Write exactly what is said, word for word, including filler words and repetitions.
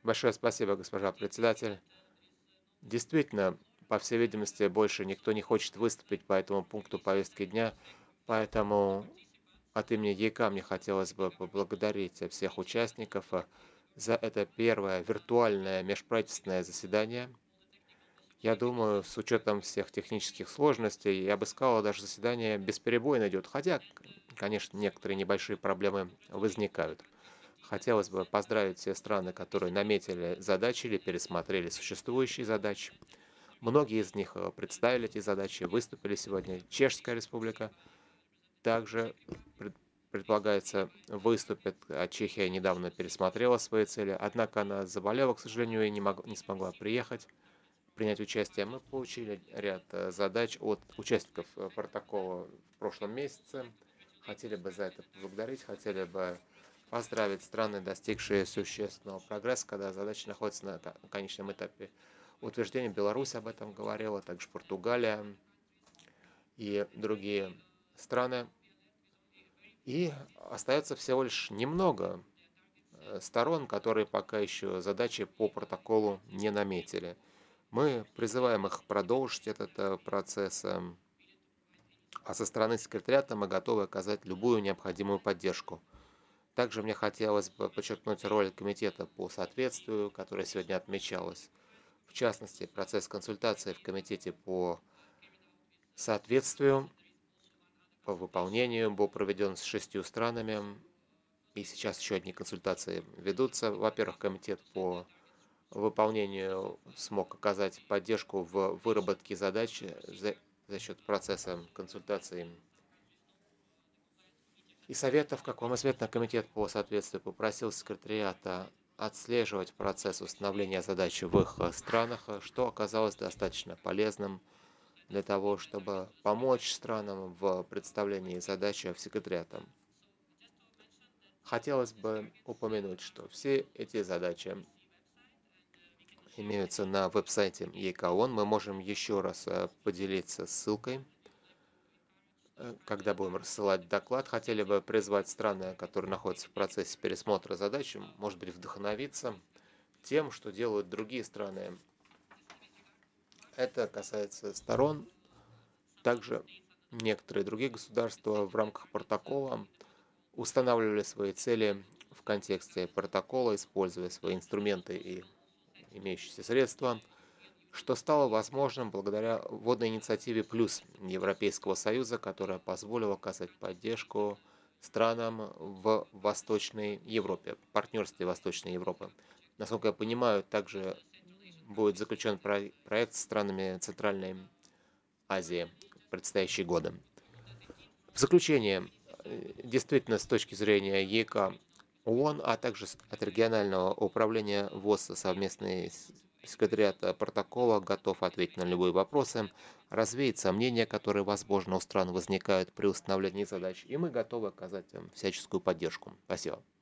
Большое спасибо, госпожа председатель. Действительно, по всей видимости, больше никто не хочет выступить по этому пункту повестки дня, поэтому от имени ЕК мне хотелось бы поблагодарить всех участников э, за это первое виртуальное межправительственное заседание. Я думаю, с учетом всех технических сложностей, я бы сказал, даже заседание бесперебойно идет, хотя, к- конечно, некоторые небольшие проблемы возникают. Хотелось бы поздравить все страны, которые наметили задачи или пересмотрели существующие задачи. Многие из них э, представили эти задачи, выступили сегодня. Чешская республика также пред- предполагается выступит, а Чехия недавно пересмотрела свои цели, однако она заболела, к сожалению, и не, мог- не смогла приехать, принять участие. Мы получили ряд э, задач от участников э, протокола в прошлом месяце. Хотели бы за это поблагодарить, хотели бы поздравить страны, достигшие существенного прогресса, когда задача находится на ка- конечном этапе утверждения. Беларусь об этом говорила, также Португалия и другие страны. И остается всего лишь немного э, сторон, которые пока еще задачи по протоколу не наметили. Мы призываем их продолжить этот э, процесс, эм, а со стороны секретариата мы готовы оказать любую необходимую поддержку. Также мне хотелось бы подчеркнуть роль комитета по соответствию, которая сегодня отмечалась. В частности, процесс консультации в комитете по соответствию, по выполнению был проведен с шестью странами, и сейчас еще одни консультации ведутся. Во-первых, комитет по выполнению смог оказать поддержку в выработке задач за, за счет процесса консультаций и советов. Как вам известно, комитет по соответствию попросил секретариата отслеживать процесс установления задачи в их э, странах, э, что оказалось достаточно полезным для того, чтобы помочь странам в представлении задачи в секретариатом. Хотелось бы упомянуть, что все эти задачи имеются на веб-сайте ЕКОН. Мы можем еще раз э, поделиться ссылкой, э, когда будем рассылать доклад. Хотели бы призвать страны, которые находятся в процессе пересмотра задач, может быть, вдохновиться тем, что делают другие страны. Это касается сторон. Также некоторые другие государства в рамках протокола устанавливали свои цели в контексте протокола, используя свои инструменты и имеющиеся средства, что стало возможным благодаря водной инициативе «Плюс» Европейского Союза, которая позволила оказать поддержку странам в Восточной Европе, партнерстве Восточной Европы. Насколько я понимаю, также будет заключен про- проект с странами Центральной Азии в предстоящие годы. В заключение, э, действительно, с точки зрения ЕК ООН, а также с- от регионального управления ВОЗ совместный с- секретариат э, протокола готов ответить на любые вопросы, развеять сомнения, которые, возможно, у стран возникают при установлении задач, и мы готовы оказать им всяческую поддержку. Спасибо.